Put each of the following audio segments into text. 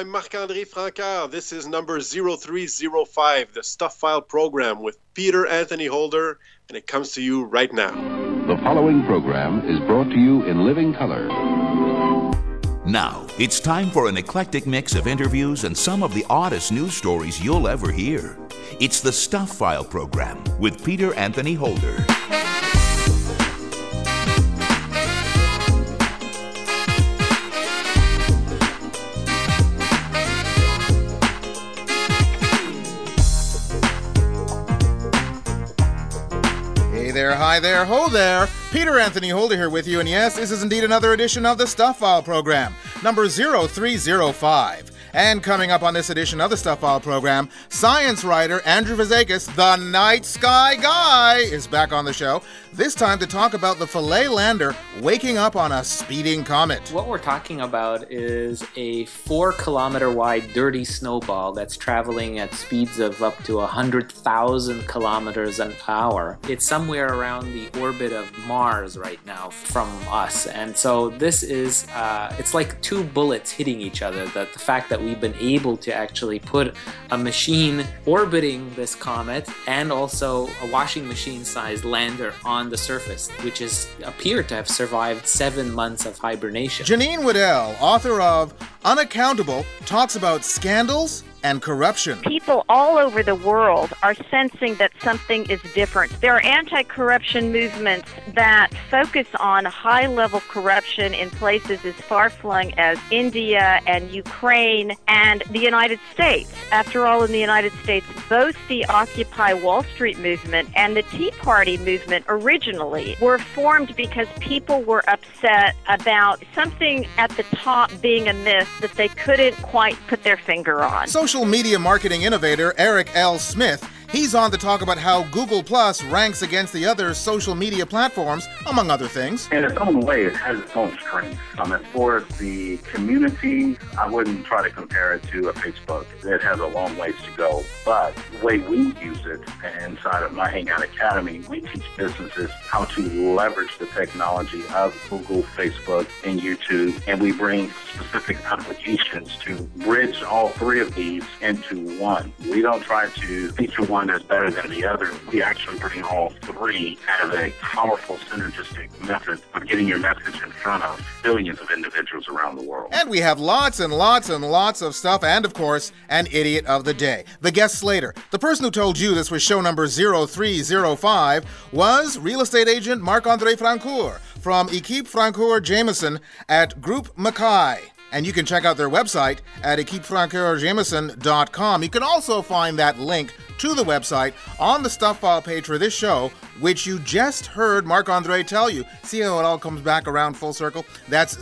I'm Marc-André Francoeur. This is number 0305, the Stuff File program with Peter Anthony Holder, and it comes to you right now. The following program is brought to you in living color. Now, it's time for an eclectic mix of interviews and some of the oddest news stories you'll ever hear. It's the Stuff File program with Peter Anthony Holder. Hi there, ho there. Peter Anthony Holder here with you, and yes, this is indeed another edition of the Stuff File program, number 0305. And coming up on this edition of the Stuff File program, science writer Andrew Vazakis, the Night Sky Guy, is back on the show, this time to talk about the Philae lander waking up on a speeding comet. What we're talking about is a 4-kilometer wide dirty snowball that's traveling at speeds of up to 100,000 kilometers an hour. It's somewhere around the orbit of Mars right now from us. And so this is, it's like two bullets hitting each other. The fact that we've been able to actually put a machine orbiting this comet and also a washing machine-sized lander on the surface, which is appeared to have survived 7 months of hibernation. Janine Waddell, author of Unaccountable, talks about scandals and corruption. People all over the world are sensing that something is different. There are anti-corruption movements that focus on high-level corruption in places as far-flung as India and Ukraine and the United States. After all, in the United States, both the Occupy Wall Street movement and the Tea Party movement originally were formed because people were upset about something at the top being amiss that they couldn't quite put their finger on. Social media marketing innovator Eric L. Smith, he's on to talk about how Google Plus ranks against the other social media platforms, among other things. In its own way, it has its own strengths. As for the community, I wouldn't try to compare it to a Facebook. It has a long ways to go. But the way we use it inside of My Hangout Academy, we teach businesses how to leverage the technology of Google, Facebook, and YouTube, and we bring specific applications to bridge all three of these into one. We don't try to feature one that's better than the other. We actually bring all three as a powerful synergistic method of getting your message in front of billions of individuals around the world. And we have lots and lots and lots of stuff, and of course, an idiot of the day. The guest slater, the person who told you this was show number 0305, was real estate agent Marc-André Francoeur from Equipe Francoeur Jameson at Groupe Mackay. And you can check out their website at equipefrancoeurjameson.com. You can also find that link to the website on the Stuff File page for this show, which you just heard Marc-André tell you. See how it all comes back around full circle? That's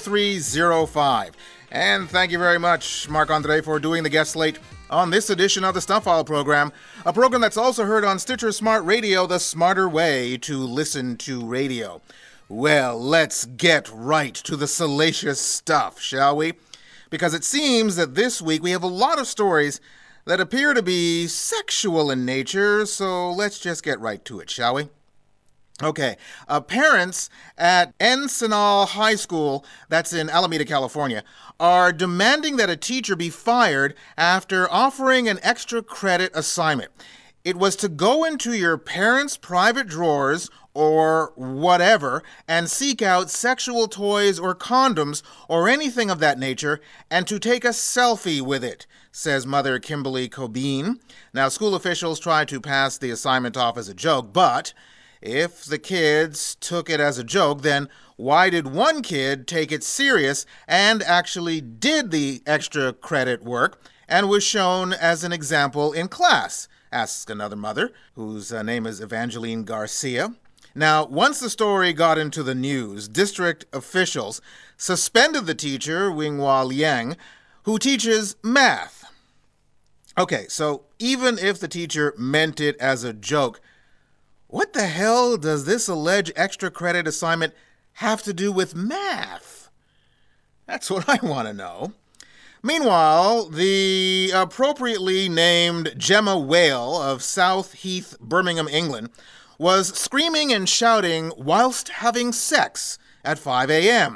0305. And thank you very much, Marc-André, for doing the guest slate on this edition of the Stuff File program, a program that's also heard on Stitcher Smart Radio, the smarter way to listen to radio. Well, let's get right to the salacious stuff, shall we? Because it seems that this week we have a lot of stories that appear to be sexual in nature, so let's just get right to it, shall we? Okay, parents at Encinal High School, that's in Alameda, California, are demanding that a teacher be fired after offering an extra credit assignment. It was to go into your parents' private drawers or whatever and seek out sexual toys or condoms or anything of that nature and to take a selfie with it, says Mother Kimberly Cobean. Now, school officials tried to pass the assignment off as a joke, but if the kids took it as a joke, then why did one kid take it serious and actually did the extra credit work and was shown as an example in class? Asks another mother, whose name is Evangeline Garcia. Now, once the story got into the news, district officials suspended the teacher, Winghua Liang, who teaches math. Okay, so even if the teacher meant it as a joke, what the hell does this alleged extra credit assignment have to do with math? That's what I want to know. Meanwhile, the appropriately named Gemma Whale of South Heath, Birmingham, England, was screaming and shouting whilst having sex at 5 a.m.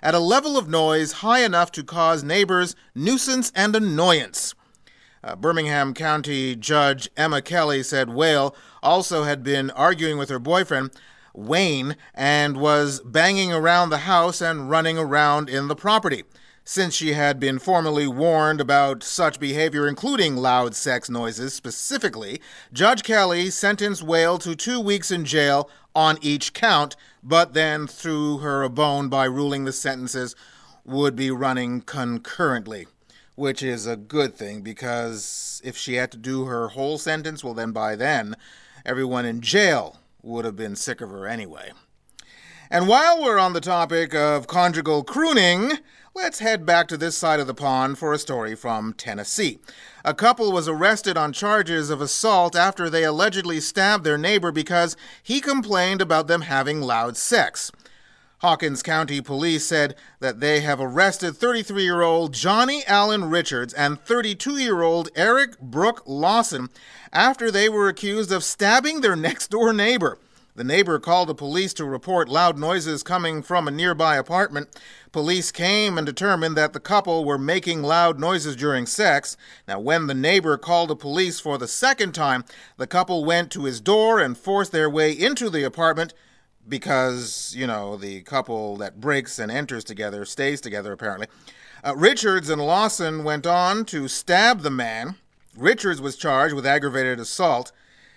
at a level of noise high enough to cause neighbors nuisance and annoyance. Birmingham County Judge Emma Kelly said Whale also had been arguing with her boyfriend, Wayne, and was banging around the house and running around in the property. Since she had been formally warned about such behavior, including loud sex noises specifically, Judge Kelly sentenced Whale to 2 weeks in jail on each count, but then threw her a bone by ruling the sentences would be running concurrently, which is a good thing, because if she had to do her whole sentence, well, then by then, everyone in jail would have been sick of her anyway. And while we're on the topic of conjugal crooning, let's head back to this side of the pond for a story from Tennessee. A couple was arrested on charges of assault after they allegedly stabbed their neighbor because he complained about them having loud sex. Hawkins County Police said that they have arrested 33-year-old Johnny Allen Richards and 32-year-old Eric Brooke Lawson after they were accused of stabbing their next-door neighbor. The neighbor called the police to report loud noises coming from a nearby apartment. Police came and determined that the couple were making loud noises during sex. Now, when the neighbor called the police for the second time, the couple went to his door and forced their way into the apartment because, the couple that breaks and enters together stays together, apparently. Richards and Lawson went on to stab the man. Richards was charged with aggravated assault.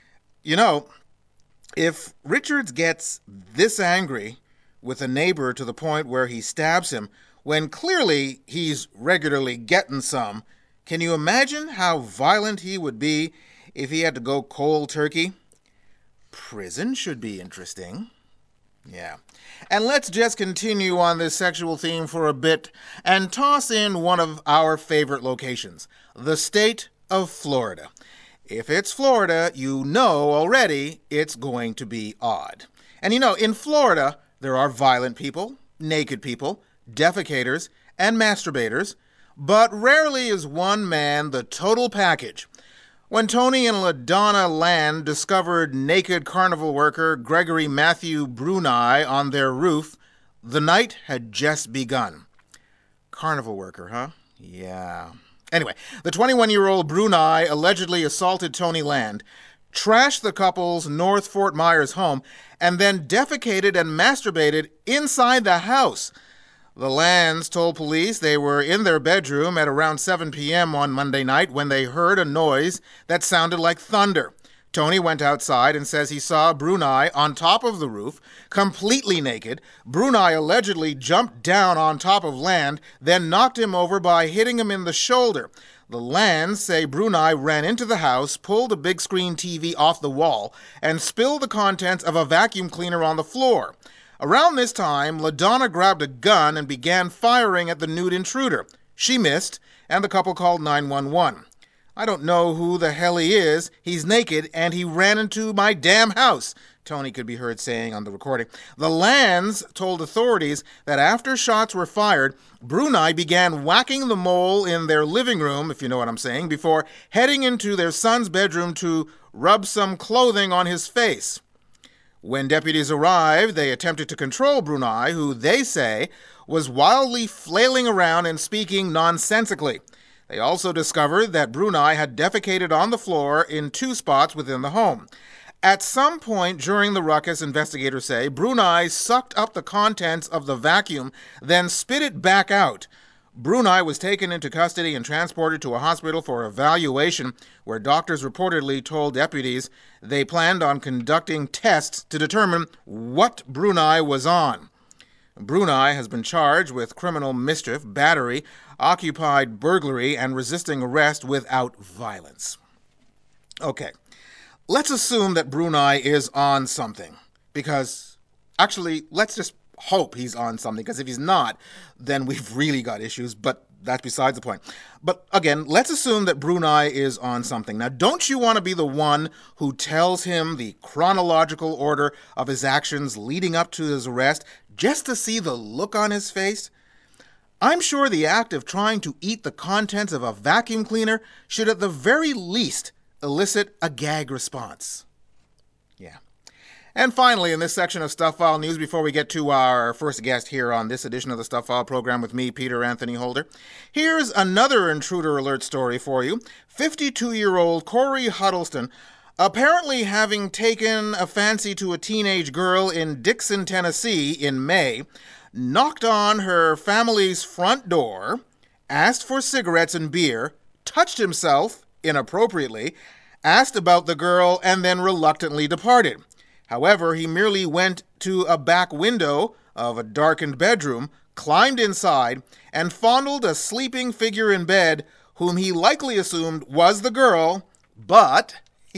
If Richards gets this angry with a neighbor to the point where he stabs him, when clearly he's regularly getting some, can you imagine how violent he would be if he had to go cold turkey? Prison should be interesting. Yeah. And let's just continue on this sexual theme for a bit and toss in one of our favorite locations, the state of Florida. If it's Florida, you know already it's going to be odd. And in Florida, there are violent people, naked people, defecators, and masturbators, but rarely is one man the total package. When Tony and LaDonna Land discovered naked carnival worker Gregory Matthew Bruni on their roof, the night had just begun. Carnival worker, huh? Yeah. Anyway, the 21-year-old Bruni allegedly assaulted Tony Land, trashed the couple's North Fort Myers home, and then defecated and masturbated inside the house. The Lands told police they were in their bedroom at around 7 p.m. on Monday night when they heard a noise that sounded like thunder. Tony went outside and says he saw Bruni on top of the roof, completely naked. Bruni allegedly jumped down on top of Land, then knocked him over by hitting him in the shoulder. The Lands say Bruni ran into the house, pulled a big screen TV off the wall, and spilled the contents of a vacuum cleaner on the floor. Around this time, LaDonna grabbed a gun and began firing at the nude intruder. She missed, and the couple called 911. I don't know who the hell he is. He's naked, and he ran into my damn house, Tony could be heard saying on the recording. The Lands told authorities that after shots were fired, Bruni began whacking the mole in their living room, if you know what I'm saying, before heading into their son's bedroom to rub some clothing on his face. When deputies arrived, they attempted to control Bruni, who they say was wildly flailing around and speaking nonsensically. They also discovered that Bruni had defecated on the floor in 2 spots within the home. At some point during the ruckus, investigators say, Bruni sucked up the contents of the vacuum, then spit it back out. Bruni was taken into custody and transported to a hospital for evaluation, where doctors reportedly told deputies they planned on conducting tests to determine what Bruni was on. Bruni has been charged with criminal mischief, battery, occupied burglary, and resisting arrest without violence. Okay, let's assume that Bruni is on something, because actually, let's just hope he's on something, because if he's not, then we've really got issues, but that's besides the point. But again, let's assume that Bruni is on something. Now, don't you want to be the one who tells him the chronological order of his actions leading up to his arrest, just to see the look on his face? I'm sure the act of trying to eat the contents of a vacuum cleaner should at the very least elicit a gag response. Yeah. And finally, in this section of Stuff File News, before we get to our first guest here on this edition of the Stuff File program with me, Peter Anthony Holder, here's another intruder alert story for you. 52-year-old Corey Huddleston, apparently having taken a fancy to a teenage girl in Dixon, Tennessee in May, knocked on her family's front door, asked for cigarettes and beer, touched himself inappropriately, asked about the girl, and then reluctantly departed. However, he merely went to a back window of a darkened bedroom, climbed inside, and fondled a sleeping figure in bed whom he likely assumed was the girl, but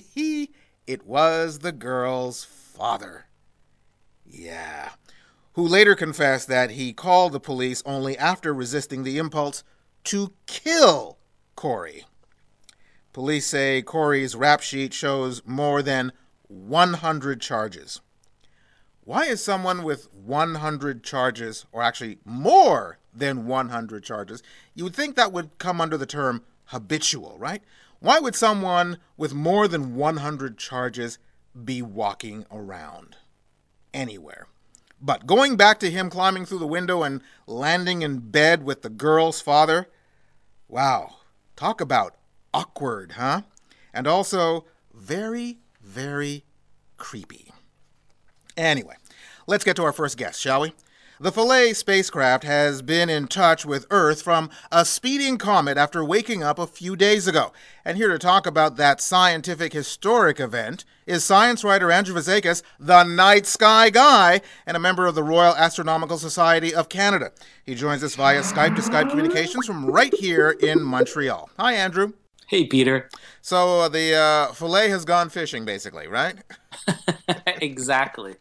it was the girl's father. Yeah. Who later confessed that he called the police only after resisting the impulse to kill Corey. Police say Corey's rap sheet shows more than 100 charges. Why is someone with 100 charges, or actually more than 100 charges, you would think that would come under the term habitual, right? Why would someone with more than 100 charges be walking around anywhere? But going back to him climbing through the window and landing in bed with the girl's father, wow, talk about awkward, huh? And also very, very creepy. Anyway, let's get to our first guest, shall we? The Philae spacecraft has been in touch with Earth from a speeding comet after waking up a few days ago. And here to talk about that scientific historic event is science writer Andrew Vazakis, the night sky guy, and a member of the Royal Astronomical Society of Canada. He joins us via Skype-to-Skype communications from right here in Montreal. Hi, Andrew. Hey, Peter. So the Philae has gone fishing, basically, right? Exactly.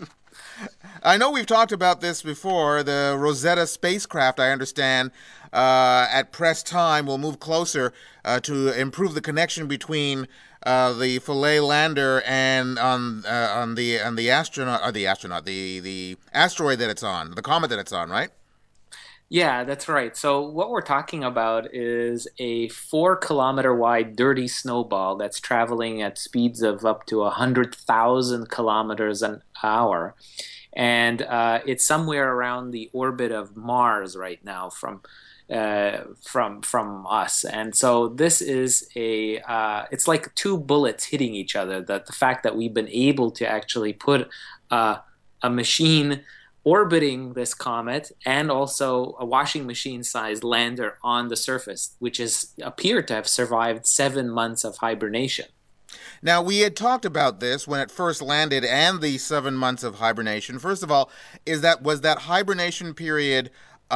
I know we've talked about this before. The Rosetta spacecraft, I understand, at press time will move closer to improve the connection between the Philae lander and the asteroid that it's on, the comet that it's on, right? Yeah, that's right. So what we're talking about is a 4-kilometer wide dirty snowball that's traveling at speeds of up to 100,000 kilometers an hour. And it's somewhere around the orbit of Mars right now from us. And so this is it's like two bullets hitting each other. That the fact that we've been able to actually put a machine orbiting this comet and also a washing machine-sized lander on the surface, which appeared to have survived 7 months of hibernation. Now, we had talked about this when it first landed and the 7 months of hibernation. First of all, was that hibernation period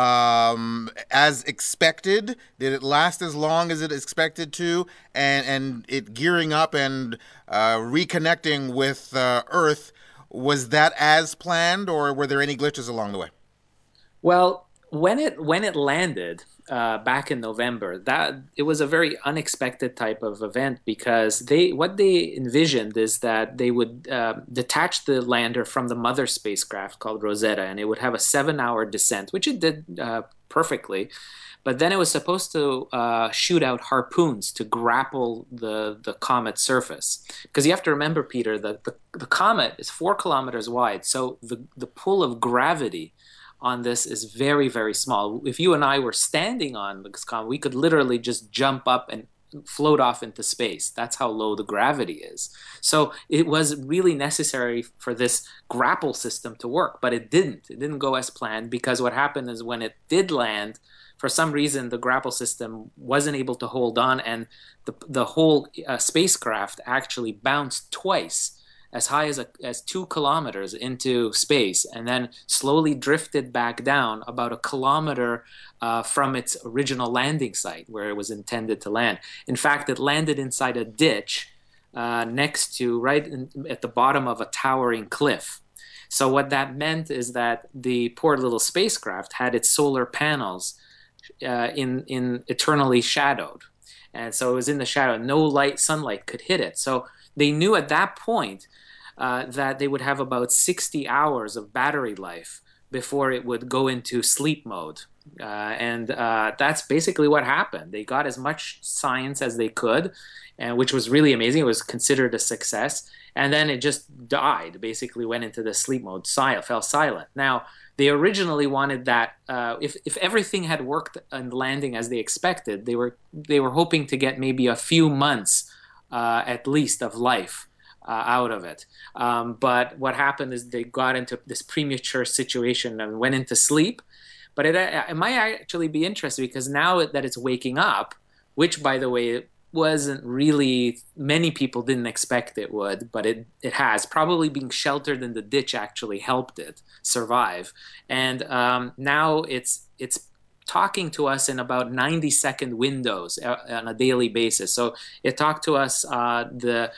as expected? Did it last as long as it expected to? And it gearing up and reconnecting with Earth, was that as planned, or were there any glitches along the way? Well, when it landed back in November, that it was a very unexpected type of event, because what they envisioned is that they would detach the lander from the mother spacecraft called Rosetta, and it would have a 7-hour descent, which it did perfectly. But then it was supposed to shoot out harpoons to grapple the comet's surface. Because you have to remember, Peter, that the comet is 4 kilometers wide, so the pull of gravity on this is very, very small. If you and I were standing on this comet, we could literally just jump up and float off into space. That's how low the gravity is. So it was really necessary for this grapple system to work, but it didn't. It didn't go as planned, because what happened is when it did land, for some reason, the grapple system wasn't able to hold on, and the whole spacecraft actually bounced twice, as high as 2 kilometers into space, and then slowly drifted back down about 1 kilometer from its original landing site where it was intended to land. In fact, it landed inside a ditch next to, at the bottom of a towering cliff. So what that meant is that the poor little spacecraft had its solar panels in eternally shadowed, and so it was in the shadow. No sunlight could hit it. So they knew at that point that they would have about 60 hours of battery life before it would go into sleep mode. And that's basically what happened. They got as much science as they could, and which was really amazing. It was considered a success. And then it just died, basically went into the sleep mode, fell silent. Now, they originally wanted that if everything had worked and landing as they expected, they were hoping to get maybe a few months at least of life out of it. But what happened is they got into this premature situation and went into sleep. But it might actually be interesting because now that it's waking up, which, by the way, wasn't really, many people didn't expect it would, but it has. Probably being sheltered in the ditch actually helped it survive. And now it's talking to us in about 90-second windows on a daily basis. So it talked to us about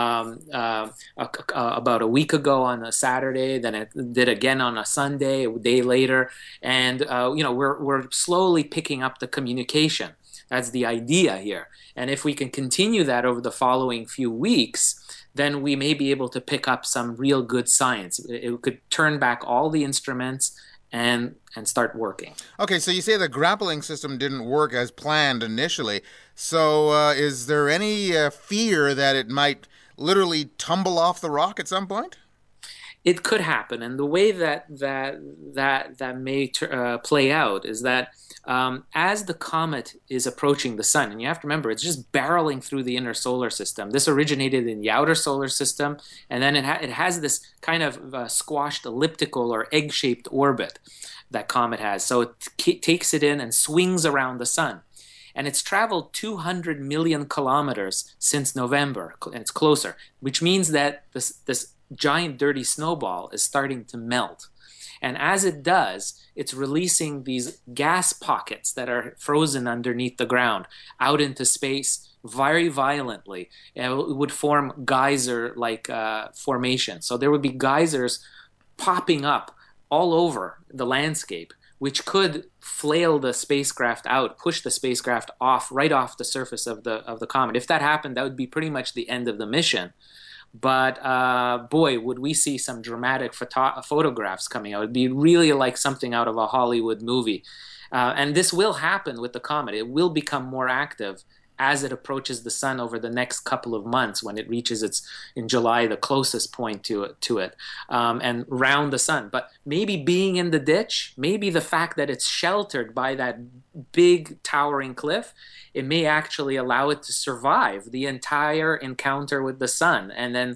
a week ago on a Saturday, then it did again on a Sunday, a day later, and we're slowly picking up the communication. That's the idea here. And if we can continue that over the following few weeks, then we may be able to pick up some real good science. It could turn back all the instruments and start working. Okay, so you say the grappling system didn't work as planned initially. So is there any fear that it might literally tumble off the rock at some point? It could happen, and the way that may play out is that as the comet is approaching the sun, and you have to remember, it's just barreling through the inner solar system. This originated in the outer solar system, and then it has this kind of squashed elliptical or egg-shaped orbit that comet has. So it takes it in and swings around the sun. And it's traveled 200 million kilometers since November, and it's closer, which means that this giant dirty snowball is starting to melt. And as it does, it's releasing these gas pockets that are frozen underneath the ground out into space very violently. And it would form geyser-like formation. So there would be geysers popping up all over the landscape, which could flail the spacecraft out, push the spacecraft right off the surface of the comet. If that happened, that would be pretty much the end of the mission. But boy, would we see some dramatic photographs coming out. It would be really like something out of a Hollywood movie. And this will happen with the comet. It will become more active as it approaches the sun over the next couple of months, when it reaches in July, the closest point to it, and round the sun. But maybe being in the ditch, maybe the fact that it's sheltered by that big towering cliff, it may actually allow it to survive the entire encounter with the sun. And then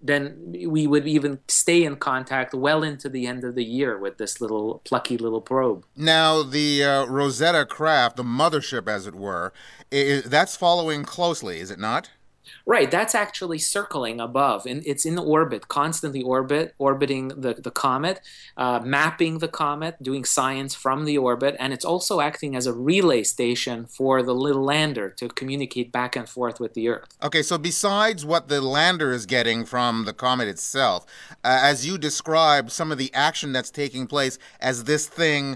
we would even stay in contact well into the end of the year with this plucky little probe. Now, the Rosetta craft, the mothership, as it were, that's following closely, is it not? Right, that's actually circling above, and it's in orbit, constantly orbiting the comet, mapping the comet, doing science from the orbit, and it's also acting as a relay station for the little lander to communicate back and forth with the Earth. Okay, so besides what the lander is getting from the comet itself, as you described some of the action that's taking place as this thing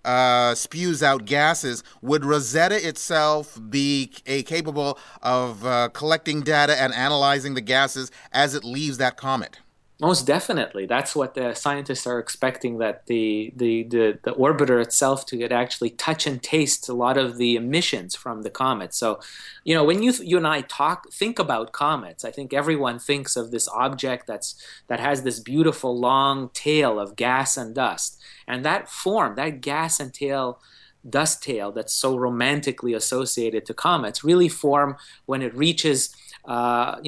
spews out gases, would Rosetta itself be capable of collecting data and analyzing the gases as it leaves that comet? Most definitely. That's what the scientists are expecting, that the orbiter itself to actually touch and taste a lot of the emissions from the comet. So, when you and I think about comets, I think everyone thinks of this object that has this beautiful long tail of gas and dust. And that gas and dust tail that's so romantically associated to comets really form when it reaches has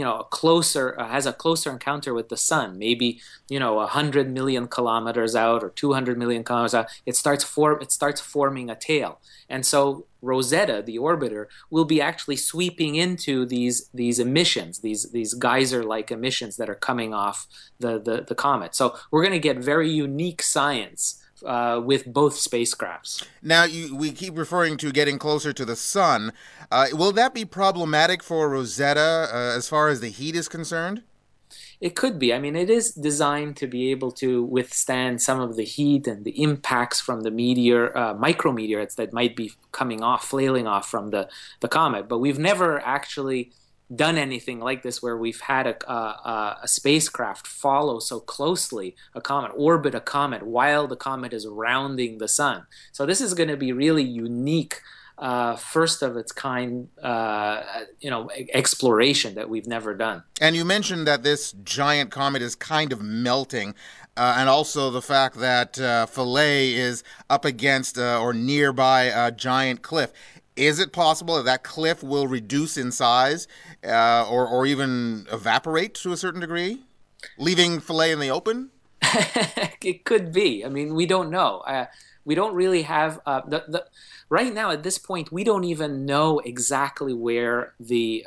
a closer encounter with the sun, maybe 100 million kilometers out or 200 million kilometers out. It starts forming a tail, and so Rosetta, the orbiter, will be actually sweeping into these emissions, these geyser-like emissions that are coming off the comet. So we're going to get very unique science with both spacecrafts. Now, we keep referring to getting closer to the sun. Will that be problematic for Rosetta as far as the heat is concerned? It could be. I mean, it is designed to be able to withstand some of the heat and the impacts from the micrometeorites that might be flailing off from the comet. But we've never actually done anything like this where we've had a spacecraft follow so closely a comet, orbit a comet while the comet is rounding the sun. So this is going to be really unique, first of its kind, exploration that we've never done. And you mentioned that this giant comet is kind of melting, and also the fact that Philae is up against or nearby a giant cliff. Is it possible that that cliff will reduce in size or even evaporate to a certain degree, leaving Philae in the open? It could be. I mean, we don't know. We don't really have right now at this point. We don't even know exactly where the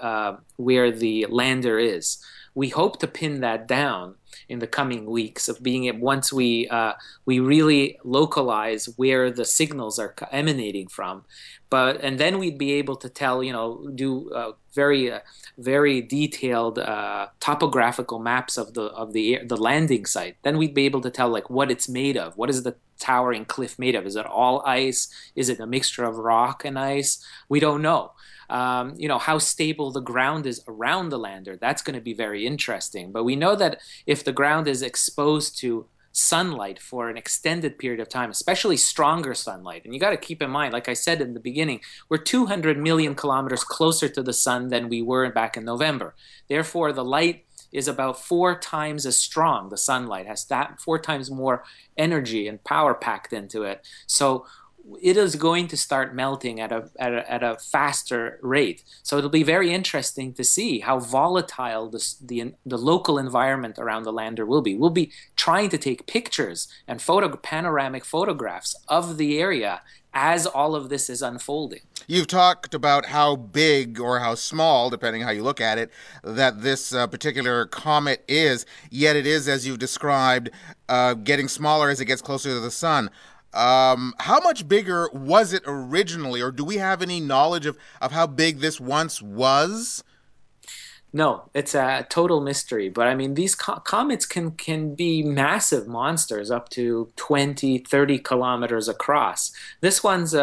lander is. We hope to pin that down in the coming weeks of once we really localize where the signals are emanating from, and then we'd be able to tell, do very detailed topographical maps of the landing site. Then we'd be able to tell like what it's made of. What is the towering cliff made of? Is it all ice? Is it a mixture of rock and ice? We don't know. How stable the ground is around the lander. That's going to be very interesting. But we know that if the ground is exposed to sunlight for an extended period of time, especially stronger sunlight, and you got to keep in mind, like I said in the beginning, we're 200 million kilometers closer to the sun than we were back in November. Therefore, the light is about 4 times as strong. The sunlight has 4 times more energy and power packed into it. So it is going to start melting at a faster rate. So it'll be very interesting to see how volatile the local environment around the lander will be. We'll be trying to take pictures and panoramic photographs of the area as all of this is unfolding. You've talked about how big or how small, depending how you look at it, that this particular comet is, yet it is, as you've described, getting smaller as it gets closer to the sun. How much bigger was it originally, or do we have any knowledge of how big this once was? No, it's a total mystery. But I mean, these comets can be massive monsters, up to 20, 30 kilometers across. This one's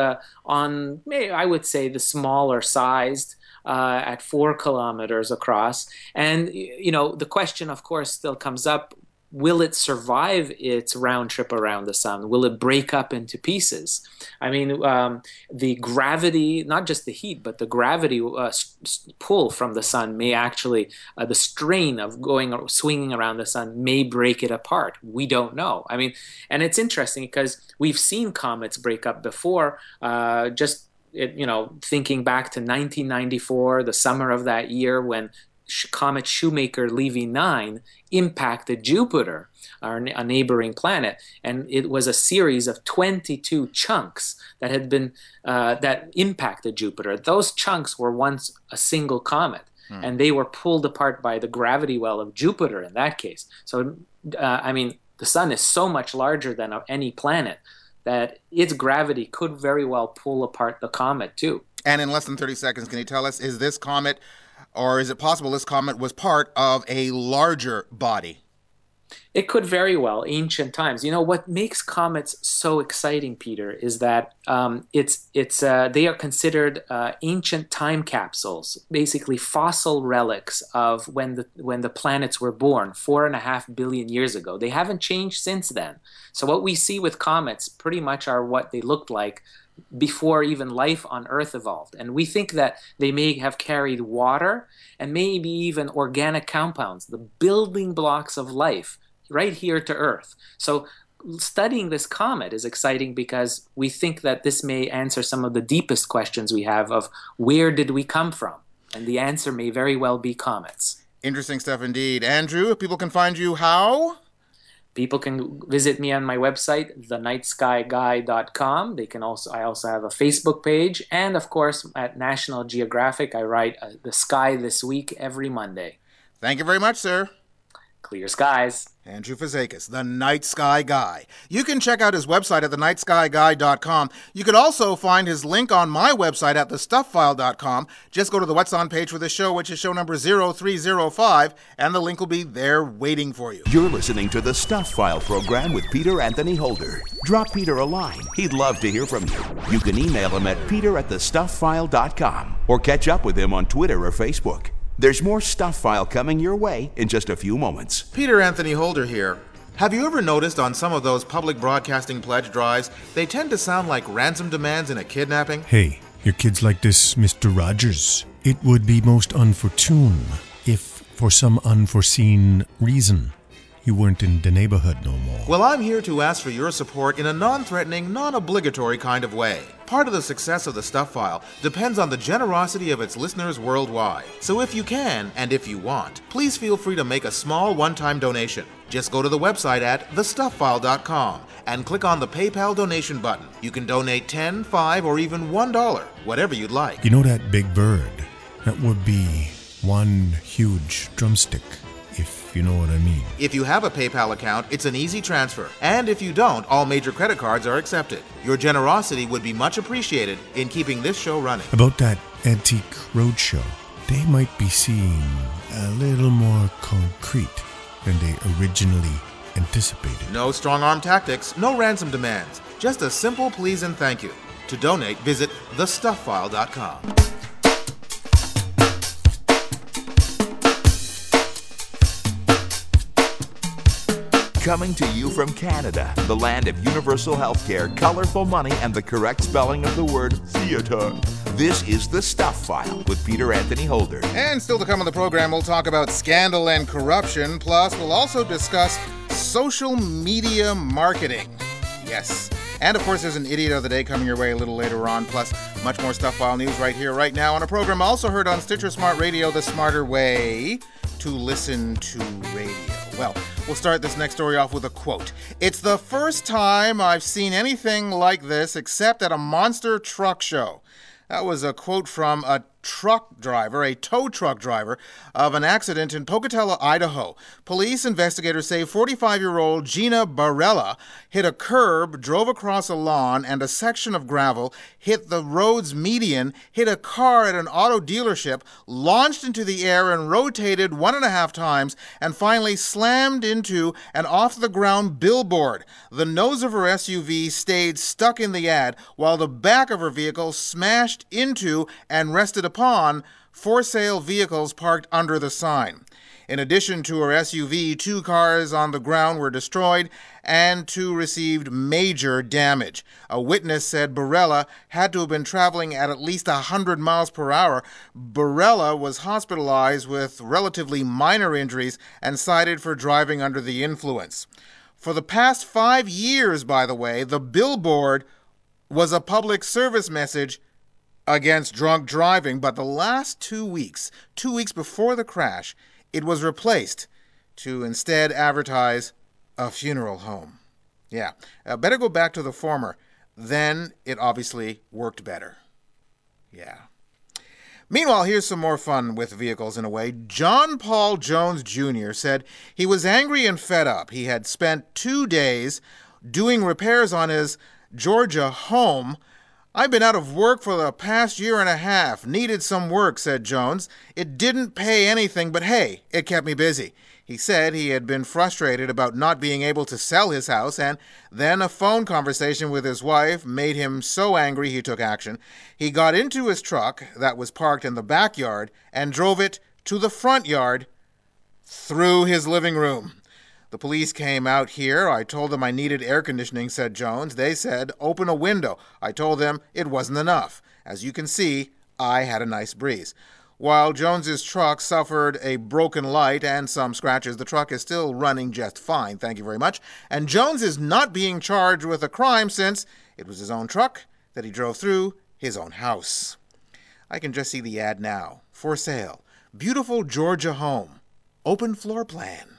I would say, the smaller sized, at 4 kilometers across. And, the question, of course, still comes up. Will it survive its round trip around the sun? Will it break up into pieces? I mean, the gravity, not just the heat, but the gravity pull from the sun may actually, the strain of swinging around the sun may break it apart. We don't know. I mean, and it's interesting because we've seen comets break up before, thinking back to 1994, the summer of that year when comet Shoemaker-Levy 9 impacted Jupiter, a neighboring planet, and it was a series of 22 chunks that had been that impacted Jupiter. Those chunks were once a single comet, and they were pulled apart by the gravity well of Jupiter in that case. So, the sun is so much larger than any planet that its gravity could very well pull apart the comet too. And in less than 30 seconds, can you tell us, is this comet, or is it possible this comet was part of a larger body? It could very well. Ancient times. What makes comets so exciting, Peter, is that they are considered ancient time capsules, basically fossil relics of when the planets were born 4.5 billion years ago. They haven't changed since then. So what we see with comets pretty much are what they looked like before even life on Earth evolved. And we think that they may have carried water and maybe even organic compounds, the building blocks of life, right here to Earth. So studying this comet is exciting because we think that this may answer some of the deepest questions we have of where did we come from? And the answer may very well be comets. Interesting stuff indeed. Andrew, people can find you how? People can visit me on my website, thenightskyguy.com. I also have a Facebook page. And of course, at National Geographic, I write The Sky This Week every Monday. Thank you very much, sir. Clear skies. Andrew Fazekas, the Night Sky Guy. You can check out his website at thenightskyguy.com. You can also find his link on my website at thestufffile.com. Just go to the What's On page for the show, which is show number 0305, and the link will be there waiting for you. You're listening to the Stuff File program with Peter Anthony Holder. Drop Peter a line. He'd love to hear from you. You can email him at peter@thestufffile.com or catch up with him on Twitter or Facebook. There's more Stuff File coming your way in just a few moments. Peter Anthony Holder here. Have you ever noticed on some of those public broadcasting pledge drives, they tend to sound like ransom demands in a kidnapping? Hey, your kids like this, Mr. Rogers. It would be most unfortune if, for some unforeseen reason, you weren't in the neighborhood no more. Well, I'm here to ask for your support in a non-threatening, non-obligatory kind of way. Part of the success of the Stuff File depends on the generosity of its listeners worldwide. So if you can, and if you want, please feel free to make a small one-time donation. Just go to the website at thestufffile.com and click on the PayPal donation button. You can donate $10, $5, or even $1, whatever you'd like. You know that big bird? That would be one huge drumstick, if you know what I mean. If you have a PayPal account, it's an easy transfer. And if you don't, all major credit cards are accepted. Your generosity would be much appreciated in keeping this show running. About that Antique Roadshow, they might be seeing a little more concrete than they originally anticipated. No strong-arm tactics, no ransom demands. Just a simple please and thank you. To donate, visit thestufffile.com. Coming to you from Canada, the land of universal healthcare, colorful money, and the correct spelling of the word theater. This is The Stuff File with Peter Anthony Holder. And still to come on the program, we'll talk about scandal and corruption. Plus, we'll also discuss social media marketing. Yes. And of course, there's an Idiot of the Day coming your way a little later on. Plus, much more Stuff File news right here, right now on a program also heard on Stitcher Smart Radio, the smarter way to listen to radio. Well, we'll start this next story off with a quote. It's the first time I've seen anything like this except at a monster truck show. That was a quote from a tow truck driver of an accident in Pocatello, Idaho. Police investigators say 45-year-old Gina Barella hit a curb, drove across a lawn and a section of gravel, hit the road's median, hit a car at an auto dealership, launched into the air and rotated 1.5 times, and finally slammed into an off-the-ground billboard. The nose of her SUV stayed stuck in the ad, while the back of her vehicle smashed into and rested upon for sale vehicles parked under the sign. In addition to her SUV, 2 cars on the ground were destroyed and 2 received major damage. A witness said Barella had to have been traveling at least 100 miles per hour. Barella was hospitalized with relatively minor injuries and cited for driving under the influence. For the past 5 years, by the way, the billboard was a public service message against drunk driving, but the last 2 weeks before the crash, it was replaced to instead advertise a funeral home. Yeah, better go back to the former. Then it obviously worked better. Yeah. Meanwhile, here's some more fun with vehicles in a way. John Paul Jones Jr. said he was angry and fed up. He had spent 2 days doing repairs on his Georgia home. I've been out of work for the past 1.5 years. Needed some work, said Jones. It didn't pay anything, but hey, it kept me busy. He said he had been frustrated about not being able to sell his house, and then a phone conversation with his wife made him so angry he took action. He got into his truck that was parked in the backyard and drove it to the front yard through his living room. The police came out here. I told them I needed air conditioning, said Jones. They said, open a window. I told them it wasn't enough. As you can see, I had a nice breeze. While Jones's truck suffered a broken light and some scratches, the truck is still running just fine, thank you very much. And Jones is not being charged with a crime since it was his own truck that he drove through his own house. I can just see the ad now. For sale. Beautiful Georgia home. Open floor plan.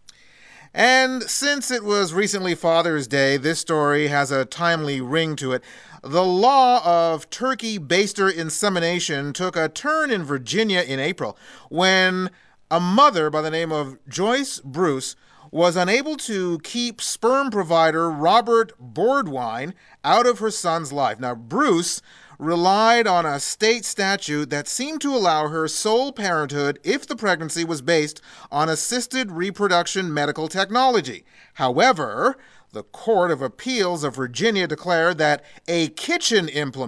And since it was recently Father's Day, this story has a timely ring to it. The law of turkey baster insemination took a turn in Virginia in April when a mother by the name of Joyce Bruce was unable to keep sperm provider Robert Bordwine out of her son's life. Now, Bruce relied on a state statute that seemed to allow her sole parenthood if the pregnancy was based on assisted reproduction medical technology. However, the Court of Appeals of Virginia declared that a kitchen implement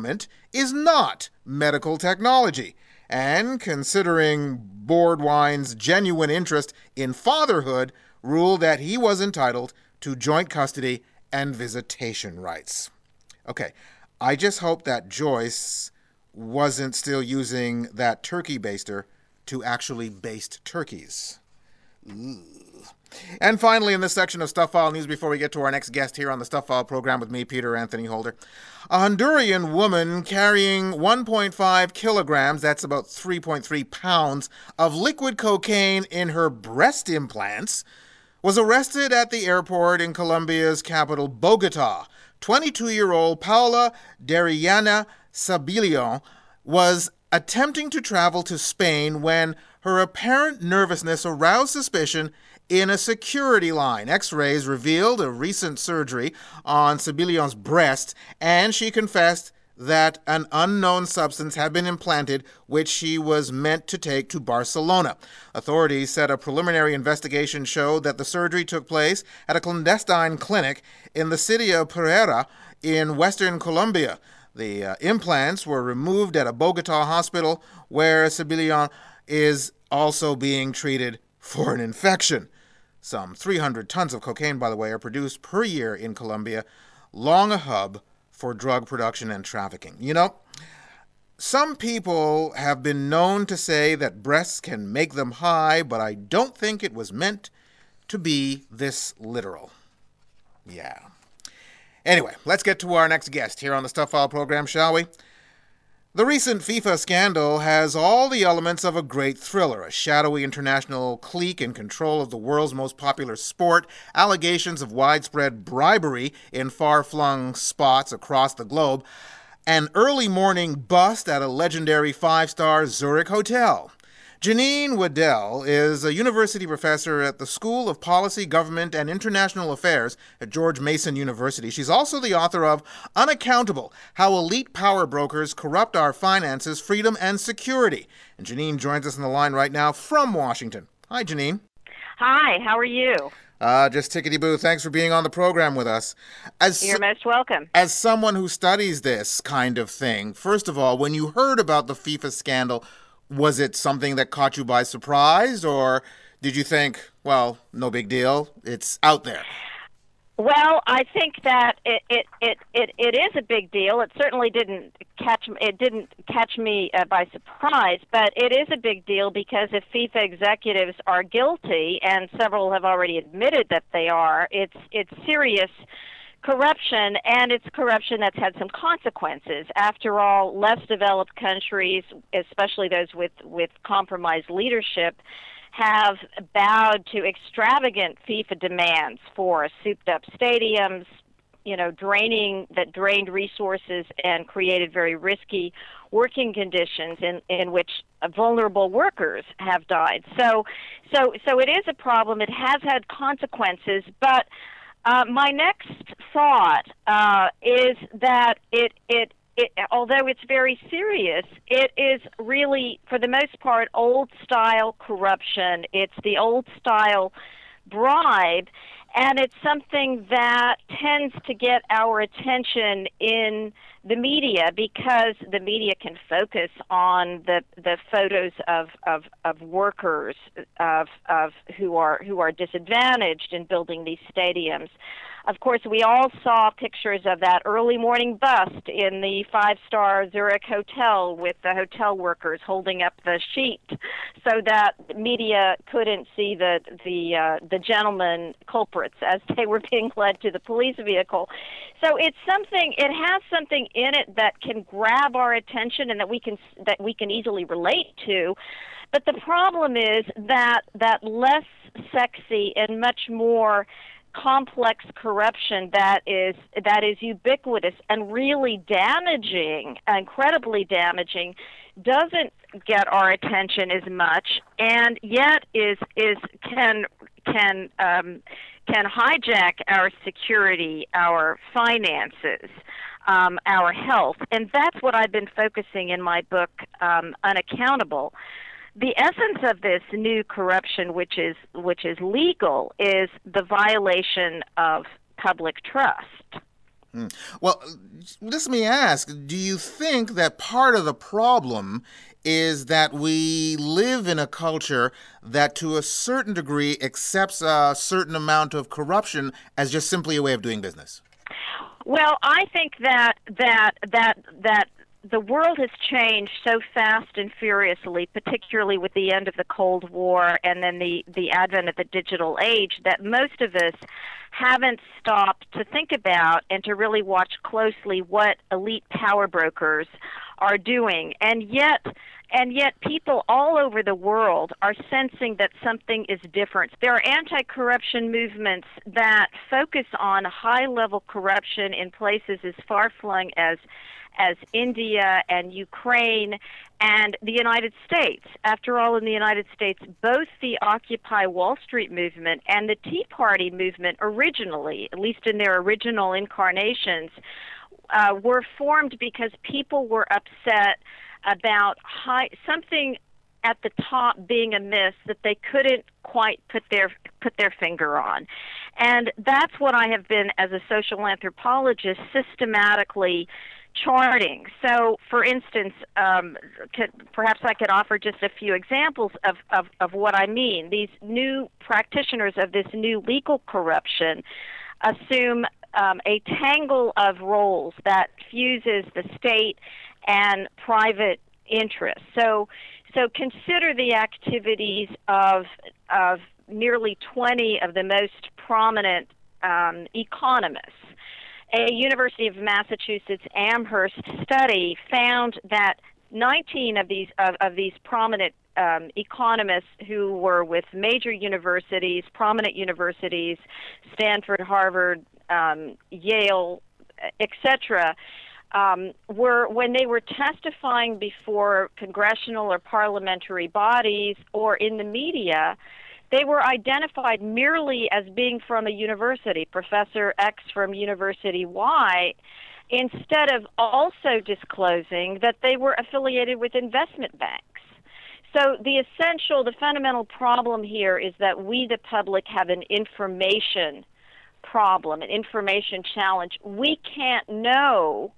is not medical technology. And considering Borgwine's genuine interest in fatherhood, ruled that he was entitled to joint custody and visitation rights. Okay, I just hope that Joyce wasn't still using that turkey baster to actually baste turkeys. Ooh. And finally, in this section of Stuff File News, before we get to our next guest here on the Stuff File program with me, Peter Anthony Holder, a Honduran woman carrying 1.5 kilograms, that's about 3.3 pounds, of liquid cocaine in her breast implants, was arrested at the airport in Colombia's capital, Bogota. 22-year-old Paula Dariana Sabilion was attempting to travel to Spain when her apparent nervousness aroused suspicion in a security line. X-rays revealed a recent surgery on Sabilion's breast, and she confessed that an unknown substance had been implanted, which she was meant to take to Barcelona. Authorities said a preliminary investigation showed that the surgery took place at a clandestine clinic in the city of Pereira in western Colombia. The implants were removed at a Bogota hospital where Sabilion is also being treated for an infection. Some 300 tons of cocaine, by the way, are produced per year in Colombia, long a hub for drug production and trafficking. You know, some people have been known to say that breasts can make them high, but I don't think it was meant to be this literal. Yeah. Anyway, let's get to our next guest here on the Stuff File program, shall we? The recent FIFA scandal has all the elements of a great thriller, a shadowy international clique in control of the world's most popular sport, allegations of widespread bribery in far-flung spots across the globe, an early morning bust at a legendary five-star Zurich hotel. Janine Waddell is a university professor at the School of Policy, Government, and International Affairs at George Mason University. She's also the author of Unaccountable: How Elite Power Brokers Corrupt Our Finances, Freedom, and Security. And Janine joins us on the line right now from Washington. Hi, Janine. Hi, how are you? Just tickety-boo. Thanks for being on the program with us. You're most welcome. As someone who studies this kind of thing, first of all, when you heard about the FIFA scandal, was it something that caught you by surprise, or did you think, well, no big deal, it's out there? Well, I think that it is a big deal. It certainly didn't catch me by surprise, but it is a big deal because if FIFA executives are guilty, and several have already admitted that they are, it's serious corruption, and it's corruption that's had some consequences. After all, less developed countries, especially those with compromised leadership, have bowed to extravagant FIFA demands for souped-up stadiums, drained resources and created very risky working conditions in which vulnerable workers have died. So it is a problem. It has had consequences, but my next thought is that it although it's very serious, it is really, for the most part, old-style corruption. It's the old-style bribe, and it's something that tends to get our attention in the media because the media can focus on the photos of workers who are disadvantaged in building these stadiums. Of course, we all saw pictures of that early morning bust in the five-star Zurich hotel with the hotel workers holding up the sheet so that media couldn't see the gentlemen culprits as they were being led to the police vehicle. So it has something in it that can grab our attention and that we can easily relate to. But the problem is that less sexy and much more complex corruption that is ubiquitous and really damaging, incredibly damaging, doesn't get our attention as much, and yet can hijack our security, our finances, our health, and that's what I've been focusing in my book, Unaccountable. The essence of this new corruption, which is legal, is the violation of public trust. Well, let me ask, do you think that part of the problem is that we live in a culture that to a certain degree accepts a certain amount of corruption as just simply a way of doing business? Well, I think that the world has changed so fast and furiously, particularly with the end of the Cold War and then the advent of the digital age, that most of us haven't stopped to think about and to really watch closely what elite power brokers are doing. And yet people all over the world are sensing that something is different. There are anti-corruption movements that focus on high-level corruption in places as far-flung as India and Ukraine and the United States. After all, in the United States, both the Occupy Wall Street movement and the Tea Party movement originally, at least in their original incarnations, were formed because people were upset about something at the top being amiss that they couldn't quite put their finger on. And that's what I have been, as a social anthropologist, systematically charting. So, for instance, perhaps I could offer just a few examples of what I mean. These new practitioners of this new legal corruption assume a tangle of roles that fuses the state and private interests. So consider the activities of nearly 20 of the most prominent economists. A University of Massachusetts Amherst study found that 19 of these prominent economists who were with major universities, prominent universities, Stanford, Harvard, Yale, etc., when they were testifying before congressional or parliamentary bodies or in the media, they were identified merely as being from a university, Professor X from University Y, instead of also disclosing that they were affiliated with investment banks. So the fundamental problem here is that we, the public, have an information problem, an information challenge. We can't know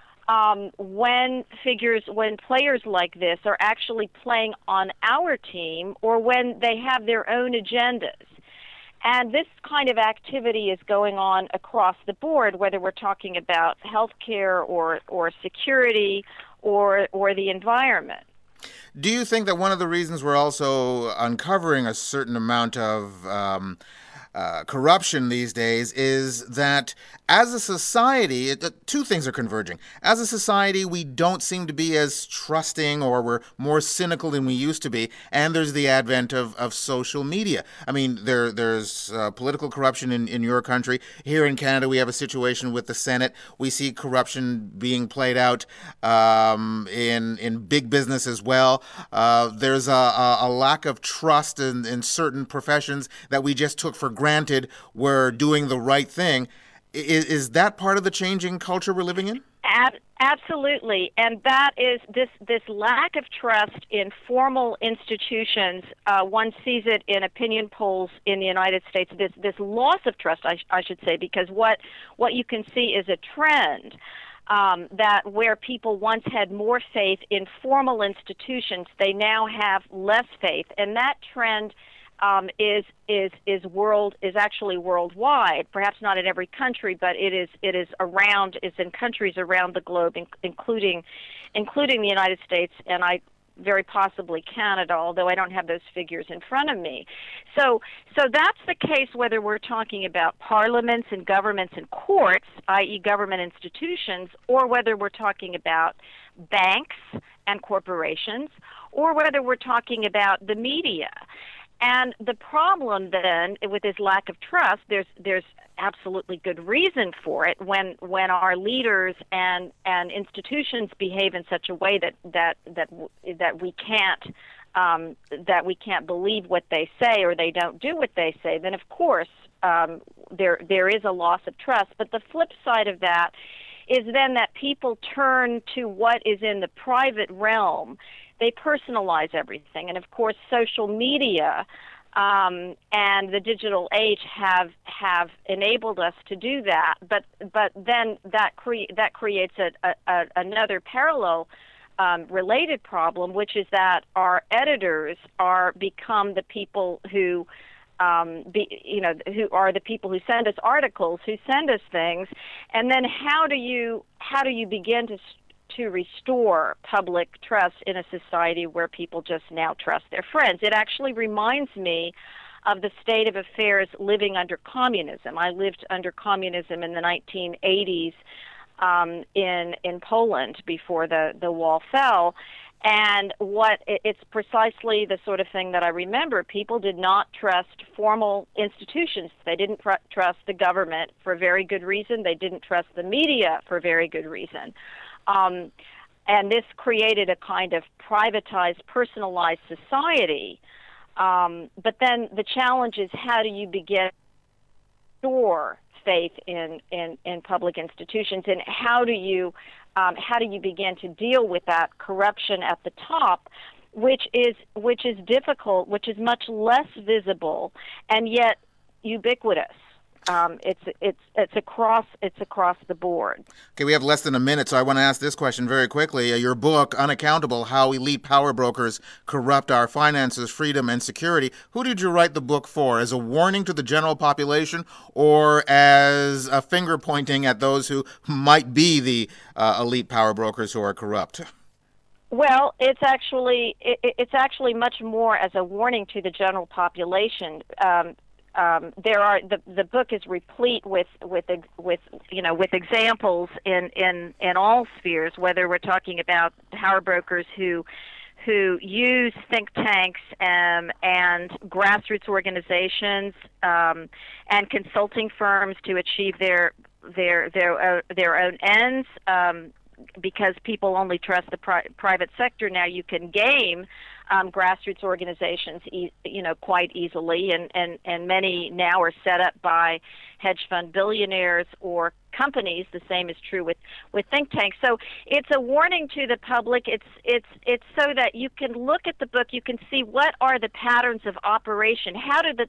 when players like this are actually playing on our team or when they have their own agendas. And this kind of activity is going on across the board, whether we're talking about healthcare or security or the environment. Do you think that one of the reasons we're also uncovering a certain amount of corruption these days is that as a society, two things are converging. As a society, we don't seem to be as trusting, or we're more cynical than we used to be, and there's the advent of social media. I mean, there's political corruption in your country. Here in Canada, we have a situation with the Senate. We see corruption being played out in big business as well. There's a lack of trust in certain professions that we just took for granted were doing the right thing. Is that part of the changing culture we're living in? Absolutely, and that is this lack of trust in formal institutions. One sees it in opinion polls in the United States. This loss of trust, I should say, because what you can see is a trend that where people once had more faith in formal institutions, they now have less faith, and that trend is actually worldwide. Perhaps not in every country, but it is in countries around the globe, including the United States, and very possibly Canada, although I don't have those figures in front of me. So that's the case whether we're talking about parliaments and governments and courts, i.e. government institutions, or whether we're talking about banks and corporations, or whether we're talking about the media. And the problem then with this lack of trust, there's absolutely good reason for it when our leaders and institutions behave in such a way that we can't believe what they say or they don't do what they say. Then of course there is a loss of trust. But the flip side of that is then that people turn to what is in the private realm. They personalize everything. And of course, social media And the digital age have enabled us to do that. But then that creates another parallel related problem, which is that our editors become the people who who are the people who send us articles, who send us things, and then how do you begin to restore public trust in a society where people just now trust their friends? It actually reminds me of the state of affairs living under communism. I lived under communism in the 1980s in Poland before the wall fell. And it's precisely the sort of thing that I remember. People did not trust formal institutions. They didn't trust the government for a very good reason. They didn't trust the media for a very good reason. And this created a kind of privatized, personalized society. But then the challenge is, how do you begin to restore faith in public institutions, and how do you begin to deal with that corruption at the top, which is difficult, which is much less visible and yet ubiquitous. It's across the board. Okay, we have less than a minute, so I want to ask this question very quickly. Your book, Unaccountable: How Elite Power Brokers Corrupt Our Finances, Freedom, and Security. Who did you write the book for? As a warning to the general population, or as a finger pointing at those who might be the elite power brokers who are corrupt? Well, it's actually much more as a warning to the general population. The book is replete with examples in all spheres, whether we're talking about power brokers who use think tanks and grassroots organizations and consulting firms to achieve their own ends. Because people only trust the private sector now, you can game grassroots organizations, quite easily, and many now are set up by hedge fund billionaires or companies. The same is true with think tanks. So it's a warning to the public. It's so that you can look at the book, you can see what are the patterns of operation. How do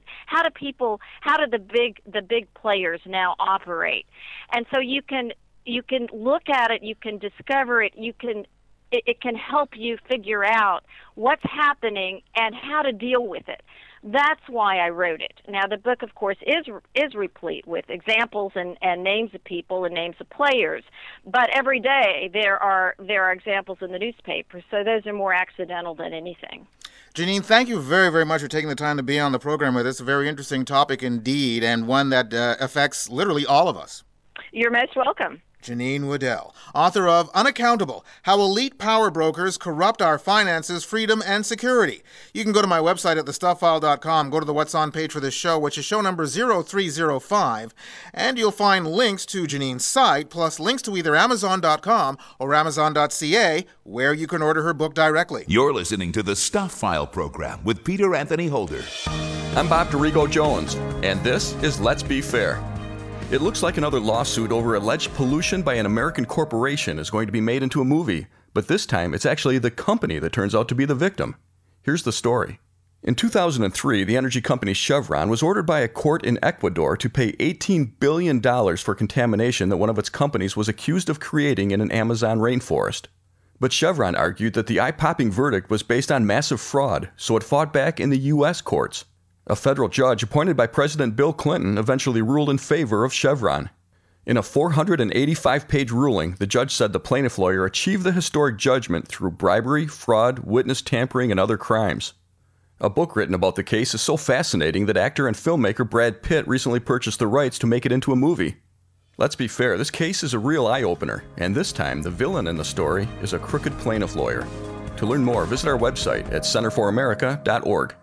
the big players now operate, and so you can look at it, you can discover it, it can help you figure out what's happening and how to deal with it. That's why I wrote it. Now, the book, of course, is replete with examples and names of people and names of players. But every day there are examples in the newspaper, so those are more accidental than anything. Janine, thank you very, very much for taking the time to be on the program with us. A very interesting topic indeed, and one that affects literally all of us. You're most welcome. Janine Woodell, author of Unaccountable: How Elite Power Brokers Corrupt Our Finances, Freedom, and Security. You can go to my website at thestuffile.com, go to the What's On page for this show, which is show number 0305, and you'll find links to Janine's site, plus links to either Amazon.com or Amazon.ca, where you can order her book directly. You're listening to the Stuff File program with Peter Anthony Holder. I'm Bob Dorigo Jones, and this is Let's Be Fair. It looks like another lawsuit over alleged pollution by an American corporation is going to be made into a movie, but this time it's actually the company that turns out to be the victim. Here's the story. In 2003, the energy company Chevron was ordered by a court in Ecuador to pay $18 billion for contamination that one of its companies was accused of creating in an Amazon rainforest. But Chevron argued that the eye-popping verdict was based on massive fraud, so it fought back in the U.S. courts. A federal judge appointed by President Bill Clinton eventually ruled in favor of Chevron. In a 485-page ruling, the judge said the plaintiff lawyer achieved the historic judgment through bribery, fraud, witness tampering, and other crimes. A book written about the case is so fascinating that actor and filmmaker Brad Pitt recently purchased the rights to make it into a movie. Let's be fair, this case is a real eye-opener, and this time the villain in the story is a crooked plaintiff lawyer. To learn more, visit our website at centerforamerica.org.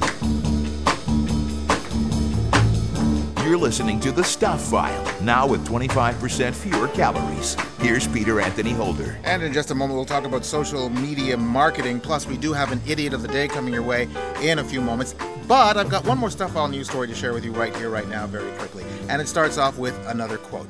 You're listening to The Stuff File, now with 25% fewer calories. Here's Peter Anthony Holder. And in just a moment, we'll talk about social media marketing. Plus, we do have an Idiot of the Day coming your way in a few moments. But I've got one more Stuff File news story to share with you right here, right now, very quickly. And it starts off with another quote.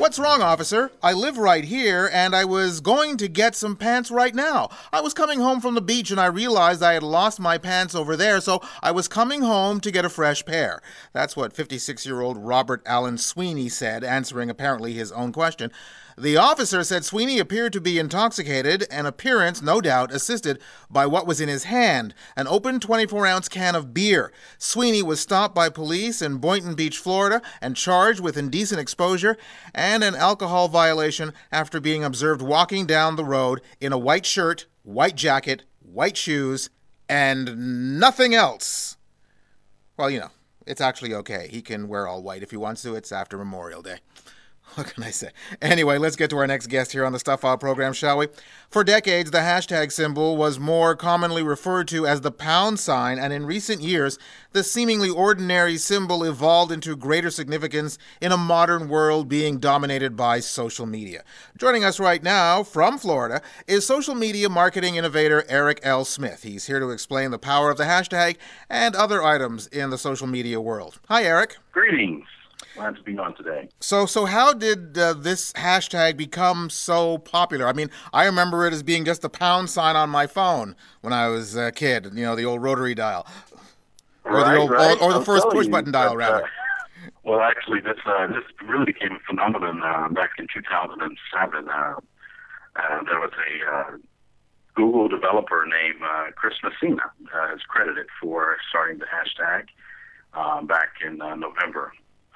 What's wrong, officer? I live right here, and I was going to get some pants right now. I was coming home from the beach, and I realized I had lost my pants over there, so I was coming home to get a fresh pair. That's what 56-year-old Robert Allen Sweeney said, answering apparently his own question. The officer said Sweeney appeared to be intoxicated, an appearance, no doubt, assisted by what was in his hand, an open 24-ounce can of beer. Sweeney was stopped by police in Boynton Beach, Florida, and charged with indecent exposure and an alcohol violation after being observed walking down the road in a white shirt, white jacket, white shoes, and nothing else. Well, you know, it's actually okay. He can wear all white if he wants to. It's after Memorial Day. What can I say? Anyway, let's get to our next guest here on the Stuff File program, shall we? For decades, the hashtag symbol was more commonly referred to as the pound sign, and in recent years, the seemingly ordinary symbol evolved into greater significance in a modern world being dominated by social media. Joining us right now from Florida is social media marketing innovator Eric L. Smith. He's here to explain the power of the hashtag and other items in the social media world. Hi, Eric. Greetings. Glad to be on today. So how did this hashtag become so popular? I mean, I remember it as being just a pound sign on my phone when I was a kid, you know, the old rotary dial. Or the first push-button dial, rather. Well, actually, this really became a phenomenon back in 2007. There was a Google developer named Chris Messina is credited for starting the hashtag back in November.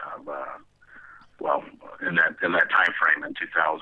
In that time frame in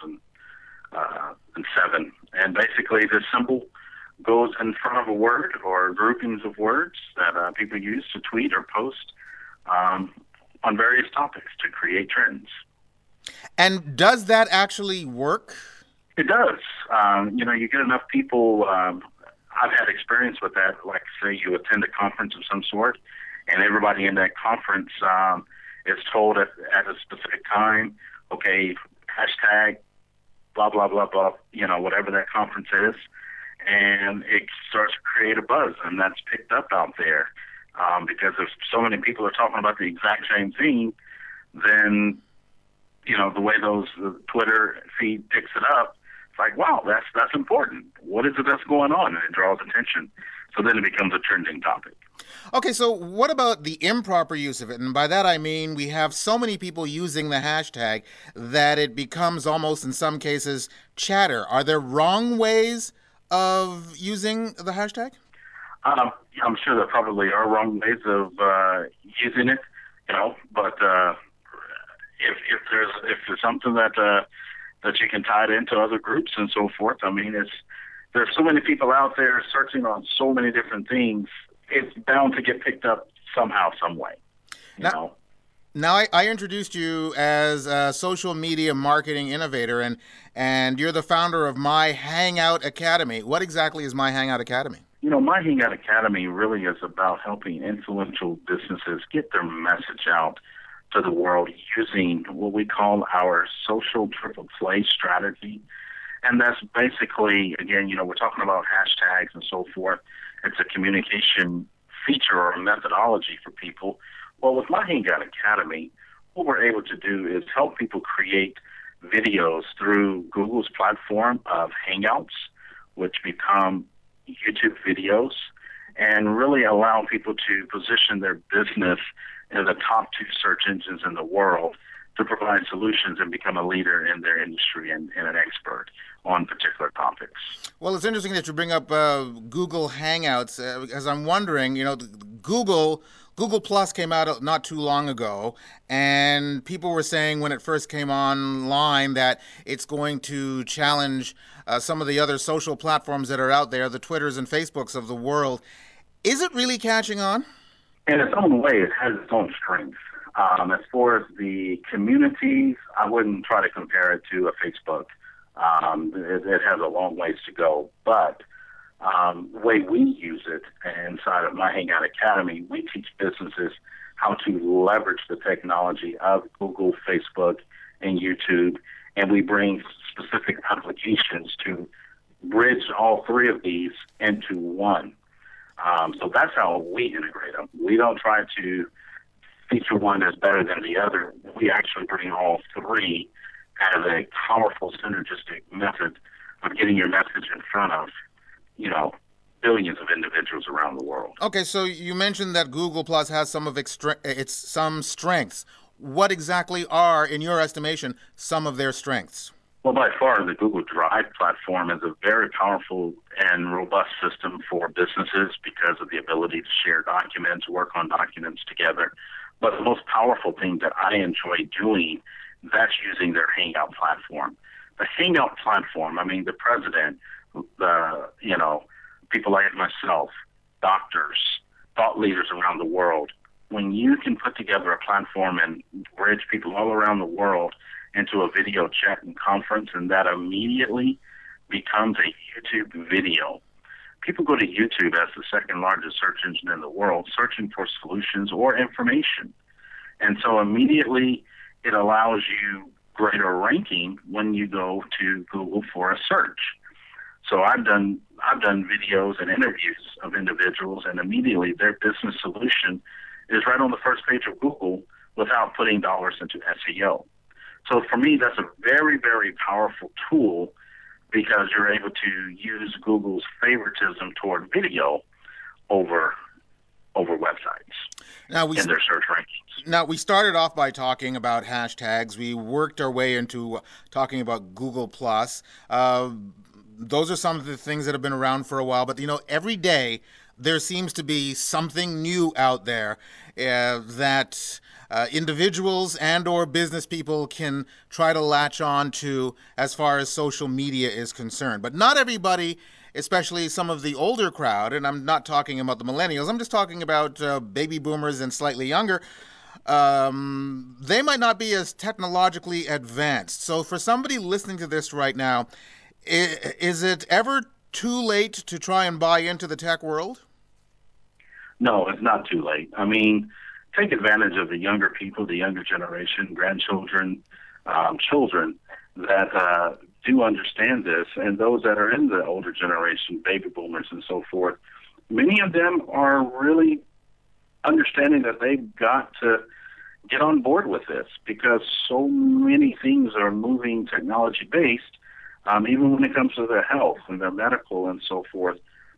2007, and basically this symbol goes in front of a word or groupings of words that people use to tweet or post on various topics to create trends. And does that actually work? It does. You get enough people. I've had experience with that. Like, say, you attend a conference of some sort, and everybody in that conference is told at a specific time, okay, hashtag, blah, blah, blah, blah, whatever that conference is, and it starts to create a buzz, and that's picked up out there. Because if so many people are talking about the exact same thing, then, the way the Twitter feed picks it up, it's like, wow, that's important. What is it that's going on? And it draws attention. So then it becomes a trending topic. Okay, so what about the improper use of it? And by that I mean we have so many people using the hashtag that it becomes almost in some cases chatter. Are there wrong ways of using the hashtag? I'm sure there probably are wrong ways of using it, but if there's something that you can tie it into other groups and so forth, I mean, there's so many people out there searching on so many different things. It's bound to get picked up somehow, some way. Now I introduced you as a social media marketing innovator, and you're the founder of My Hangout Academy. What exactly is My Hangout Academy? My Hangout Academy really is about helping influential businesses get their message out to the world using what we call our social triple play strategy. And that's basically, again, we're talking about hashtags and so forth. It's a communication feature or a methodology for people. Well, with My Hangout Academy, what we're able to do is help people create videos through Google's platform of Hangouts, which become YouTube videos, and really allow people to position their business in the top 2 search engines in the world to provide solutions and become a leader in their industry and an expert on particular topics. Well, it's interesting that you bring up Google Hangouts, because I'm wondering, Google Plus came out not too long ago, and people were saying when it first came online that it's going to challenge some of the other social platforms that are out there, the Twitters and Facebooks of the world. Is it really catching on? In its own way, it has its own strengths. As far as the communities, I wouldn't try to compare it to a Facebook. It has a long ways to go. But the way we use it inside of My Hangout Academy, we teach businesses how to leverage the technology of Google, Facebook, and YouTube, and we bring specific applications to bridge all 3 of these into one. So that's how we integrate them. We don't try to feature one as better than the other. We actually bring all 3 as a powerful synergistic method of getting your message in front of, billions of individuals around the world. Okay, so you mentioned that Google Plus has some of some strengths. What exactly are, in your estimation, some of their strengths? Well, by far, the Google Drive platform is a very powerful and robust system for businesses because of the ability to share documents, work on documents together. But the most powerful thing that I enjoy doing, that's using their Hangout platform. The Hangout platform, the president, people like myself, doctors, thought leaders around the world, when you can put together a platform and bridge people all around the world into a video chat and conference, and that immediately becomes a YouTube video. People go to YouTube as the second largest search engine in the world, searching for solutions or information. And so immediately it allows you greater ranking when you go to Google for a search. So I've done videos and interviews of individuals, and immediately their business solution is right on the first page of Google without putting dollars into SEO. So for me, that's a very, very powerful tool because you're able to use Google's favoritism toward video over websites in their search rankings. Now, we started off by talking about hashtags. We worked our way into talking about Google+. Those are some of the things that have been around for a while. But, every day there seems to be something new out there that individuals and or business people can try to latch on to as far as social media is concerned. But not everybody, especially some of the older crowd, and I'm not talking about the millennials, I'm just talking about baby boomers and slightly younger, they might not be as technologically advanced. So for somebody listening to this right now, is it ever too late to try and buy into the tech world? No, it's not too late. Take advantage of the younger people, the younger generation, grandchildren, children that do understand this, and those that are in the older generation, baby boomers and so forth. Many of them are really understanding that they've got to get on board with this because so many things are moving technology-based, even when it comes to their health and their medical and so forth.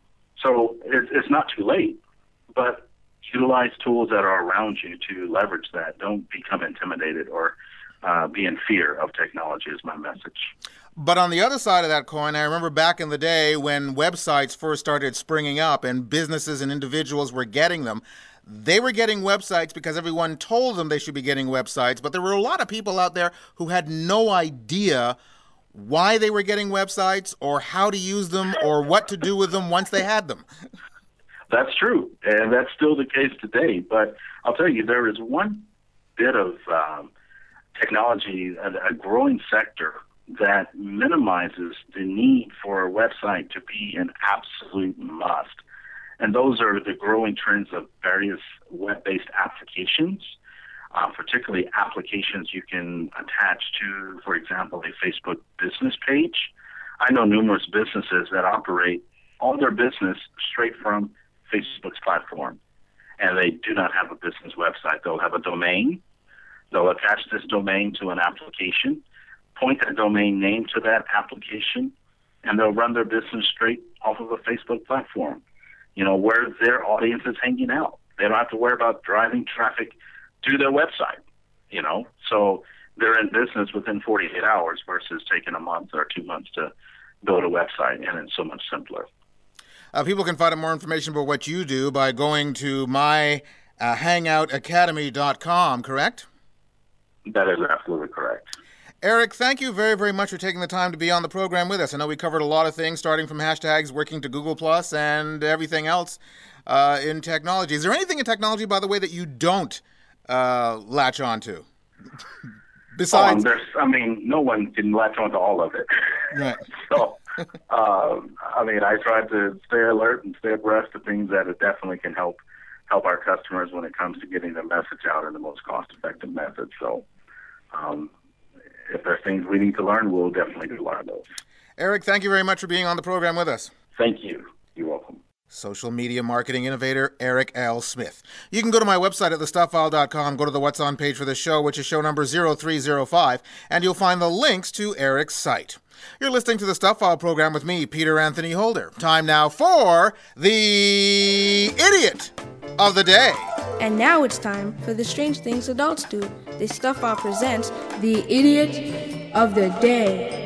So it's not too late, but utilize tools that are around you to leverage that. Don't become intimidated or be in fear of technology is my message. But on the other side of that coin, I remember back in the day when websites first started springing up and businesses and individuals were getting them, they were getting websites because everyone told them they should be getting websites, but there were a lot of people out there who had no idea why they were getting websites or how to use them or what to do with them once they had them. That's true, and that's still the case today. But I'll tell you, there is one bit of technology, a growing sector that minimizes the need for a website to be an absolute must. And those are the growing trends of various web-based applications, particularly applications you can attach to, for example, a Facebook business page. I know numerous businesses that operate all their business straight from Facebook's platform, and they do not have a business website. They'll have a domain. They'll attach this domain to an application, point that domain name to that application, and they'll run their business straight off of a Facebook platform, where their audience is hanging out. They don't have to worry about driving traffic to their website, So they're in business within 48 hours versus taking a month or 2 months to build a website, and it's so much simpler. People can find out more information about what you do by going to myhangoutacademy.com, correct? That is absolutely correct. Eric, thank you very, very much for taking the time to be on the program with us. I know we covered a lot of things, starting from hashtags, working to Google+, and everything else in technology. Is there anything in technology, by the way, that you don't latch on to? Besides, no one can latch on to all of it. Right. So, I try to stay alert and stay abreast of things that it definitely can help our customers when it comes to getting their message out in the most cost-effective method. So, if there's things we need to learn, we'll definitely learn those. Eric, thank you very much for being on the program with us. Thank you. You're welcome. Social media marketing innovator Eric L. Smith. You can go to my website at thestuffile.com, go to the What's On page for the show, which is show number 0305, and you'll find the links to Eric's site. You're listening to the Stuff File program with me, Peter Anthony Holder. Time now for the Idiot of the Day. And now it's time for the Strange Things Adults Do. The Stuff File presents the Idiot of the Day.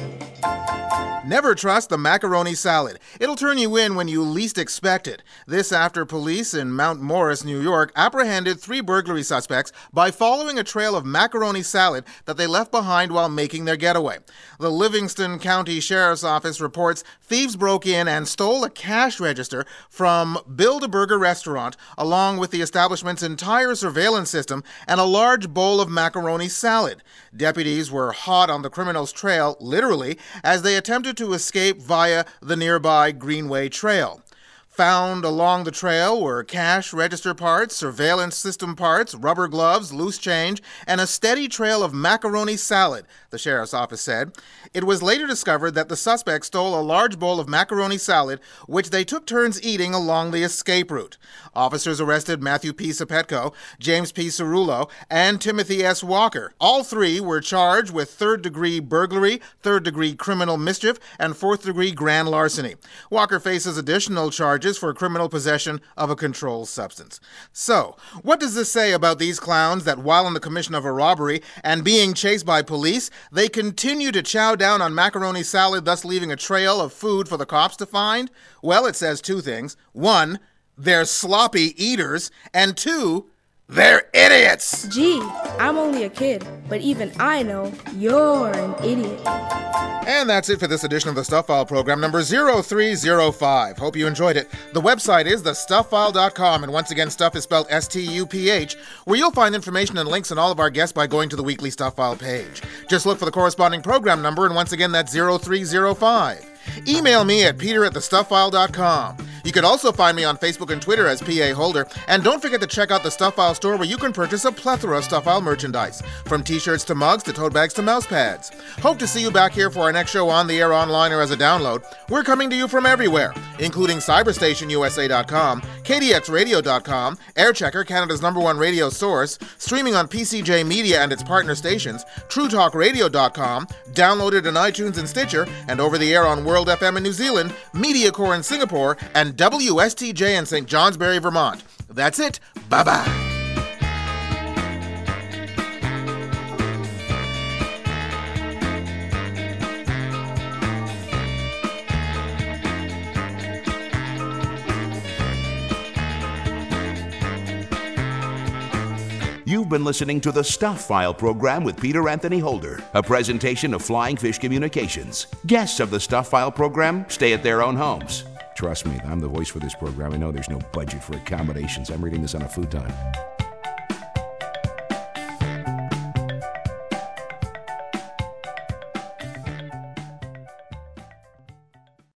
Never trust the macaroni salad. It'll turn you in when you least expect it. This after police in Mount Morris, New York, apprehended 3 burglary suspects by following a trail of macaroni salad that they left behind while making their getaway. The Livingston County Sheriff's Office reports thieves broke in and stole a cash register from Build-A-Burger restaurant, along with the establishment's entire surveillance system and a large bowl of macaroni salad. Deputies were hot on the criminals' trail, literally, as they attempted to escape via the nearby Greenway Trail. Found along the trail were cash register parts, surveillance system parts, rubber gloves, loose change, and a steady trail of macaroni salad, the sheriff's office said. It was later discovered that the suspects stole a large bowl of macaroni salad, which they took turns eating along the escape route. Officers arrested Matthew P. Sapetko, James P. Cerullo, and Timothy S. Walker. All 3 were charged with third-degree burglary, third-degree criminal mischief, and fourth-degree grand larceny. Walker faces additional charges for criminal possession of a controlled substance. So, what does this say about these clowns that while in the commission of a robbery and being chased by police, they continue to chow down on macaroni salad, thus leaving a trail of food for the cops to find? Well, it says 2 things. 1, they're sloppy eaters, and 2, they're idiots! Gee, I'm only a kid, but even I know you're an idiot. And that's it for this edition of the Stuff File program, number 0305. Hope you enjoyed it. The website is thestuffile.com, and once again, stuff is spelled S-T-U-P-H, where you'll find information and links on all of our guests by going to the weekly Stuff File page. Just look for the corresponding program number, and once again, that's 0305. Email me at peter@thestuffile.com. You can also find me on Facebook and Twitter as P.A. Holder. And don't forget to check out the Stuff File store, where you can purchase a plethora of Stuff File merchandise, from t-shirts to mugs to tote bags to mouse pads. Hope to see you back here for our next show on the air, online, or as a download. We're coming to you from everywhere, including CyberstationUSA.com, KDXRadio.com, Airchecker, Canada's #1 radio source, streaming on PCJ Media and its partner stations, TrueTalkRadio.com, downloaded in iTunes and Stitcher, and over the air on World FM in New Zealand, MediaCore in Singapore, and WSTJ in St. Johnsbury, Vermont. That's it. Bye-bye. You've been listening to the Stuff File program with Peter Anthony Holder, a presentation of Flying Fish Communications. Guests of the Stuff File program stay at their own homes. Trust me, I'm the voice for this program. I know there's no budget for accommodations. I'm reading this on a futon.